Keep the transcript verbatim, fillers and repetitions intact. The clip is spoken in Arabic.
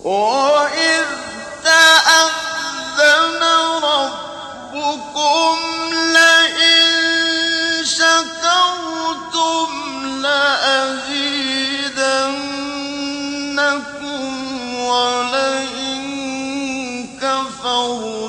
وَإِذْ تَأَذَّنَ رَبُّكُمْ لَئِن شَكَرْتُمْ لَأَزِيدَنَّكُمْ وَلَئِن كَفَرْتُمْ